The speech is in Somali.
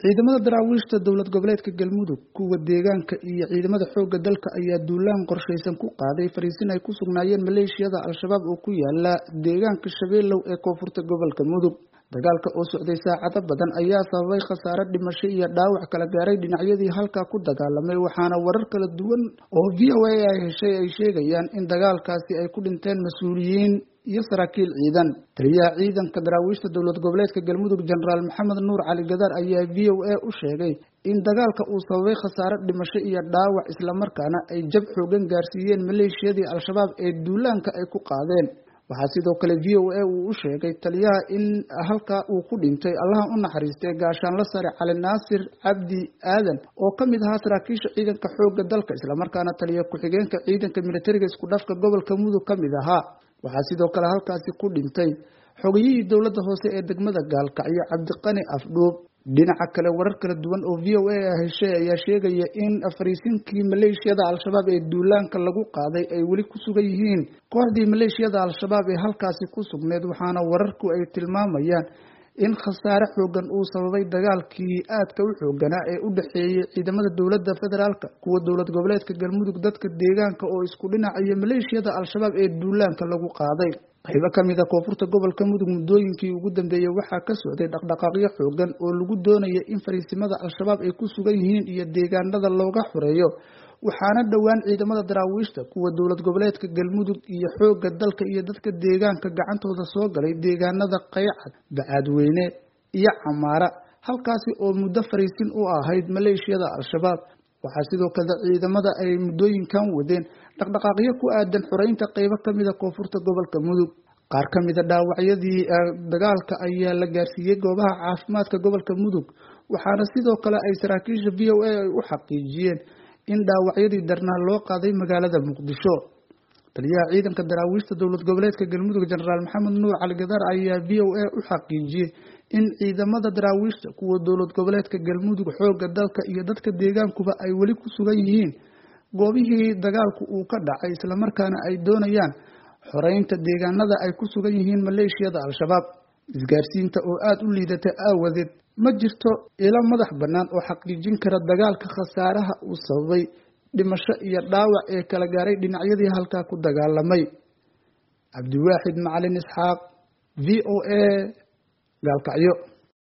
ciidamada daraawiishta dowlad goboleedka Galmudug kuwa deegaanka iyo ciidamada xoogga dalka ayaa duulaan qorsheysan ku qaaday fariisin ay ku sugnaayeen maleeshiyada al-shabaab oo ku yaala deegaanka Shabeelow ee koonfurta gobolka Mudug. dagaalka oo socday saacado badan ayaa sababay khasaare dhimasho iyo dhaawac kala gaaray dhinacyadii halka ku dagaalamay, waxaana warar kala duwan oo VOA ay heshay ay sheegayaan in dagaalkaasi ay ku dhinteen mas'uuliyiin iyo saraakiil ciidan. taliyaha ciidanka daraawiishta dowlad goboleedka Galmudug Generaal Maxamed Nuur Cali Gadar ayaa VOA u sheegay in dagaalka uu sababay khasaare dhimasho iyo dhaawac isla markaana ay jab xoogan gaarsiiyeen maleeshiyadii al-shabaab ee duulaanka ay ku qaadeen. waxaa sidoo kale VOA uu u sheegay taliyaha in halka uu ku dhintay Allaha u naxariistay gaashaanle sare Cali Naasir Cabdi Aadan oo kamid ahaa saraakiisha ciidanka xoogga dalka isla markaana taliya ku-xigeenka ciidanka militariga isku dhafka gobolka Mudug kamid ahaa. waxaa sidoo kale halkaasi ku dhintay xogayihii dowladda hoose ee degmada Gaalkacyo Cabdiqani Afdhuub. dhinaca kale warar kala duwan oo VOA heshay ayaa sheegaya in fariisinkii maleeshiyada al-shabaab ee duulaanka lagu qaaday ay weli ku sugan yihiin kooxdii maleeshiyada al-shabaab ee halkaasi ku sugneed, waxaana wararku ay tilmaamayaan in khasaare xoogan uu sababay dagaalkii aadka u xooganaa ee u dhaxeeyay ciidamada dowladda federaalka kuwa dowlad goboleedka Galmudug dadka deegaanka oo isku dhinaca maleeshiyada al-shabaab ee duulaanka lagu qaaday. qaybo kamid ah koonfurta gobolka Mudug muddooyinkii ugu dambeeyay waxaa ka socday dhaqdhaqaaqyo xoogan oo lagu doonayay in fariisimada al-shabaab ay ku sugan yihiin iyo deegaanada looga xoreeyo, waxaana dhowaan ciidamada daraawiishta kuwa dowlad goboleedka Galmudug iyo xoogga dalka iyo dadka deegaanka gacantooda soo galay deegaanada Qaycad, Bacaadweyne iyo Camaara, halkaasi oo muddo fariisin u ahayd maleeshiyada al-shabaab. waxaa sidoo kale ciidamada ay muddooyinkan wadeen dhaqdhaqaaqyo ku aadan xoreynta qaybo kamid ah koonfurta gobolka Mudug. qaar kamid ah dhaawacyadii dagaalka ayaa la gaarsiiyay goobaha caafimaadka gobolka Mudug, waxaana sidoo kale ay saraakiisha VOA ay u xaqiijiyeen in dhaawacyadii darnaa loo qaaday magaalada Muqdisho. taliyaha ciidanka daraawiishta dowlad goboleedka Galmudug Generaal Maxamed Nuur Cali Gadar ayaa VOA u xaqiijiyay in ciidamada daraawiishta kuwa dowlad goboleedka Galmudug xoogga dalka iyo dadka deegaankuba ay weli ku sugan yihiin goobihii dagaalku uu ka dhacay isla markaana ay doonayaan xoreynta deegaanada ay ku sugan yihiin maleeshiyada al-shabaab. isgaarsiinta oo aad u liidata aawadeed ma jirto ilo madax bannaan oo xaqiijin kara dagaalka khasaaraha uu sababay dhimasho iyo dhaawac ee kala gaaray dhinacyadii halkaa ku dagaalamay. Cabdiwaaxid Macalin Isxaaq, VOA Gaalkacyo.